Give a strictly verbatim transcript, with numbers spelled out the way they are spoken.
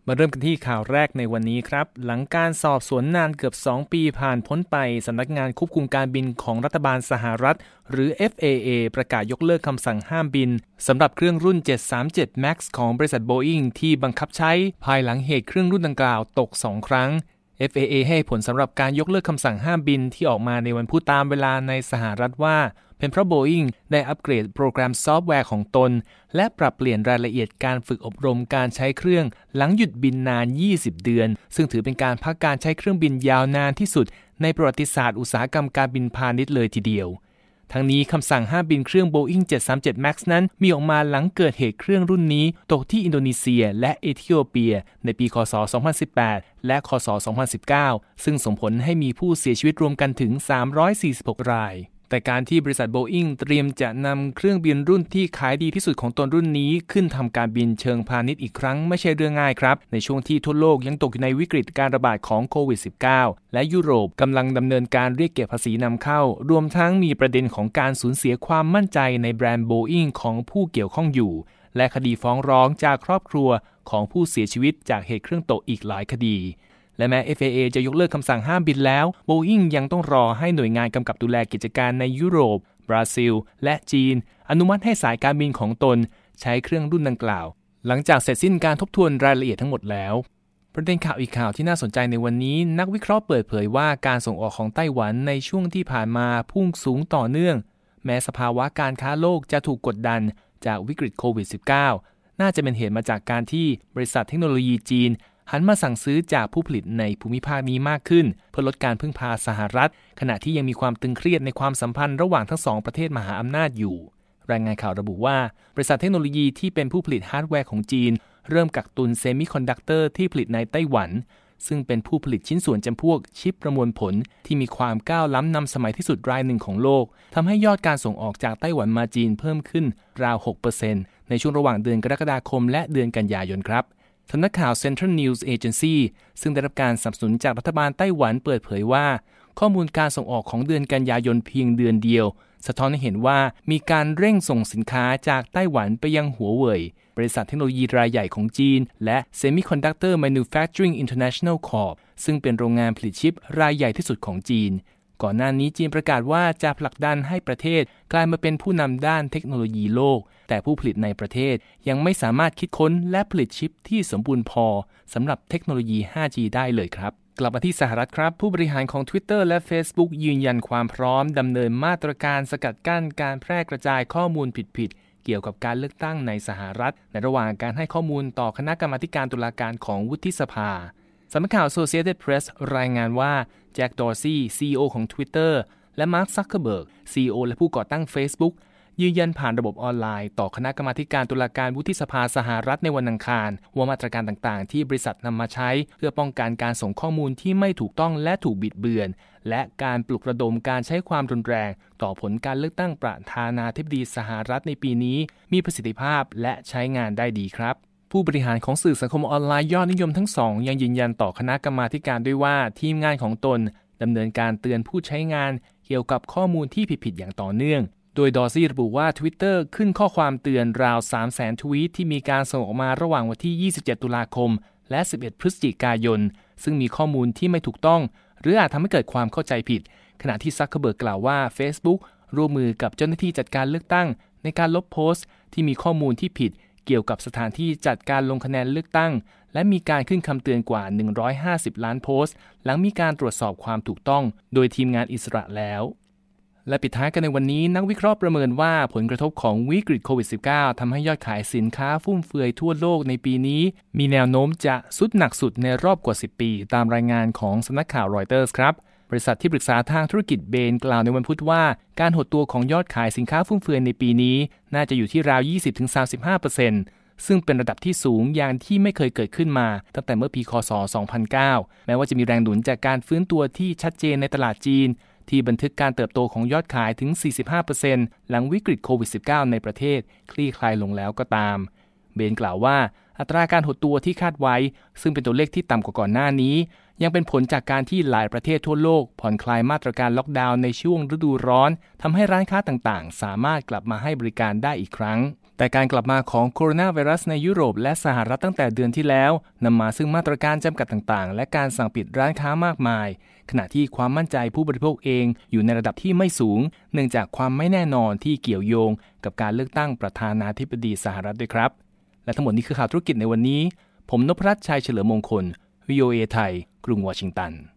มาเริ่มกันที่ข่าวแรกในวันนี้ครับหลังการสอบสวนนานเกือบสองปีผ่านพ้นไปสำนักงานควบคุมการบินของรัฐบาลสหรัฐหรือ เอฟ เอ เอ ประกาศยกเลิกคำสั่งห้ามบินสำหรับเครื่องรุ่นเจ็ดสามเจ็ด แม็กซ์ ของบริษัท Boeing ที่บังคับใช้ภายหลังเหตุเครื่องรุ่นดังกล่าวตกสองครั้ง เอฟ เอ เอ ให้ผลสำหรับการยกเลิกคำสั่งห้ามบินที่ออกมาในวันพุธตามเวลาในสหรัฐว่าเป็นเพราะ Boeing ได้อัปเกรดโปรแกรมซอฟต์แวร์ของตนและปรับเปลี่ยนรายละเอียดการฝึกอบรมการใช้เครื่องหลังหยุดบินนานยี่สิบเดือนซึ่งถือเป็นการพักการใช้เครื่องบินยาวนานที่สุดในประวัติศาสตร์อุตสาหกรรมการบินพาณิชย์เลยทีเดียวทั้งนี้คำสั่งห้ามบินเครื่อง Boeing เจ็ดสามเจ็ด แม็กซ์ นั้นมีออกมาหลังเกิดเหตุเครื่องรุ่นนี้ตกที่อินโดนีเซียและเอธิโอเปียในปีคศสองพันสิบแปดและคศสองพันสิบเก้าซึ่งส่งผลให้มีผู้เสียชีวิตรวมกันถึงสามร้อยสี่สิบหกรายแต่การที่บริษัท Boeing เตรียมจะนำเครื่องบินรุ่นที่ขายดีที่สุดของตนรุ่นนี้ขึ้นทำการบินเชิงพาณิชย์อีกครั้งไม่ใช่เรื่องง่ายครับในช่วงที่ทั่วโลกยังตกอยู่ในวิกฤตการระบาดของโควิด สิบเก้า และยุโรปกำลังดำเนินการเรียกเก็บภาษีนำเข้ารวมทั้งมีประเด็นของการสูญเสียความมั่นใจในแบรนด์ Boeing ของผู้เกี่ยวข้องอยู่และคดีฟ้องร้องจากครอบครัวของผู้เสียชีวิตจากเหตุเครื่องตกอีกหลายคดีและแม้ เอฟ เอ เอ จะยกเลิกคำสั่งห้ามบินแล้ว Boeing ยังต้องรอให้หน่วยงานกำกับดูแลกิจการในยุโรปบราซิลและจีนอนุมัติให้สายการบินของตนใช้เครื่องรุ่นดังกล่าวหลังจากเสร็จสิ้นการทบทวนรายละเอียดทั้งหมดแล้วประเด็นข่าวอีกข่าวที่น่าสนใจในวันนี้นักวิเคราะห์เปิดเผยว่าการส่งออกของไต้หวันในช่วงที่ผ่านมาพุ่งสูงต่อเนื่องแม้สภาวะการค้าโลกจะถูกกดดันจากวิกฤตโควิด สิบเก้า น่าจะเป็นเหตุมาจากการที่บริษัทเทคโนโลยีจีนหันมาสั่งซื้อจากผู้ผลิตในภูมิภาคนี้มากขึ้นเพื่อลดการพึ่งพาสหรัฐขณะที่ยังมีความตึงเครียดในความสัมพันธ์ระหว่างทั้งสองประเทศมหาอำนาจอยู่รายงานข่าวระบุว่าบริษัทเทคโนโลยีที่เป็นผู้ผลิตฮาร์ดแวร์ของจีนเริ่มกักตุนเซมิคอนดักเตอร์ที่ผลิตในไต้หวันซึ่งเป็นผู้ผลิตชิ้นส่วนจำพวกชิปประมวลผลที่มีความก้าวล้ำนำสมัยที่สุดรายหนึ่งของโลกทำให้ยอดการส่งออกจากไต้หวันมาจีนเพิ่มขึ้นราว หกเปอร์เซ็นต์ ในช่วงระหว่างเดือนกรกฎาคมและเดือนกันยายนครับสำนักข่าว Central News Agency ซึ่งได้รับการสนับสนุนจากรัฐบาลไต้หวันเปิดเผยว่าข้อมูลการส่งออกของเดือนกันยายนเพียงเดือนเดียวสะท้อนให้เห็นว่ามีการเร่งส่งสินค้าจากไต้หวันไปยังหัวเว่ยบริษัทเทคโนโลยีรายใหญ่ของจีนและ Semiconductor Manufacturing International Corp ซึ่งเป็นโรงงานผลิตชิปรายใหญ่ที่สุดของจีนก่อนหน้านี้จีนประกาศว่าจะผลักดันให้ประเทศกลายมาเป็นผู้นำด้านเทคโนโลยีโลกแต่ผู้ผลิตในประเทศยังไม่สามารถคิดค้นและผลิตชิปที่สมบูรณ์พอสำหรับเทคโนโลยี ห้าจี ได้เลยครับกลับมาที่สหรัฐครับผู้บริหารของ Twitter และ Facebook ยืนยันความพร้อมดำเนินมาตรการสกัดกั้นการแพร่กระจายข้อมูลผิดๆเกี่ยวกับการเลือกตั้งในสหรัฐในระหว่างการให้ข้อมูลต่อคณะกรรมาการตุลาการของวุฒิสภาสำนักข่าว Associated Press รายงานว่าแจ็ค ดอร์ซี่ ซี อี โอ ของ Twitter และมาร์ค ซักเคอร์เบิร์ก ซี อี โอ และผู้ก่อตั้ง Facebook ยืนยันผ่านระบบออนไลน์ต่อคณะกรรมาการตุลาการวุฒิสภาสหรัฐในวันอังคารว่ามาตรการต่างๆที่บริษัทนำมาใช้เพื่อป้องกันการส่งข้อมูลที่ไม่ถูกต้องและถูกบิดเบือนและการปลุกระดมการใช้ความรุนแรงต่อผลการเลือกตั้งประธานาธิบดีสหรัฐในปีนี้มีประสิทธิภาพและใช้งานได้ดีครับผู้บริหารของสื่อสังคมออนไลน์ยอดนิยมทั้งสองยังยืนยันต่อคณะกรรมาการด้วยว่าทีมงานของตนดำเนินการเตือนผู้ใช้งานเกี่ยวกับข้อมูลที่ผิดๆอย่างต่อเนื่องโดยดอร์ซี่ระบุว่า Twitter ขึ้นข้อความเตือนราว สามแสน ทวีตที่มีการส่งออกมาระหว่างวันที่ ยี่สิบเจ็ด ตุลาคมและ สิบเอ็ด พฤศจิกายนซึ่งมีข้อมูลที่ไม่ถูกต้องหรืออาจทำให้เกิดความเข้าใจผิดขณะที่ซักเคอร์เบิร์กกล่าวว่า Facebook ร่วมมือกับเจ้าหน้าที่จัดการเลือกตั้งในการลบโพสต์ที่มีข้อมูลที่ผิดเกี่ยวกับสถานที่จัดการลงคะแนนเลือกตั้งและมีการขึ้นคำเตือนกว่าหนึ่งร้อยห้าสิบล้านโพสต์หลังมีการตรวจสอบความถูกต้องโดยทีมงานอิสระแล้วและปิดท้ายกันในวันนี้นักวิเคราะห์ประเมินว่าผลกระทบของวิกฤตโควิด สิบเก้า ทำให้ยอดขายสินค้าฟุ่มเฟือยทั่วโลกในปีนี้มีแนวโน้มจะสุดหนักสุดในรอบกว่าสิบปีตามรายงานของสำนักข่าวรอยเตอร์สครับบริษัทที่ปรึกษาทางธุรกิจเบนกล่าวในวันพุธว่าการหดตัวของยอดขายสินค้าฟุ่มเฟือยในปีนี้น่าจะอยู่ที่ราว ยี่สิบถึงสามสิบห้าเปอร์เซ็นต์ ซึ่งเป็นระดับที่สูงอย่างที่ไม่เคยเกิดขึ้นมาตั้งแต่เมื่อปีคศสองพันเก้าแม้ว่าจะมีแรงหนุนจากการฟื้นตัวที่ชัดเจนในตลาดจีนที่บันทึกการเติบโตของยอดขายถึง สี่สิบห้าเปอร์เซ็นต์ หลังวิกฤตโควิด สิบเก้า ในประเทศคลี่คลายลงแล้วก็ตามเบนกล่าวว่าอัตราการหดตัวที่คาดไว้ซึ่งเป็นตัวเลขที่ต่ำกว่าก่อนหน้านี้ยังเป็นผลจากการที่หลายประเทศทั่วโลกผ่อนคลายมาตรการล็อกดาวน์ในช่วงฤดูร้อนทำให้ร้านค้าต่างๆสามารถกลับมาให้บริการได้อีกครั้งแต่การกลับมาของโคโรนาไวรัสในยุโรปและสหรัฐตั้งแต่เดือนที่แล้วนำมาซึ่งมาตรการจำกัดต่างๆและการสั่งปิดร้านค้ามากมายขณะที่ความมั่นใจผู้บริโภคเองอยู่ในระดับที่ไม่สูงเนื่องจากความไม่แน่นอนที่เกี่ยวโยงกับการเลือกตั้งประธานาธิบดีสหรัฐด้วยครับและทั้งหมดนี้คือข่าวธุรกิจในวันนี้ผมนพรัตน์ชัยเฉลิมมงคล วี โอ เอ ไทยกรุงวอชิงตัน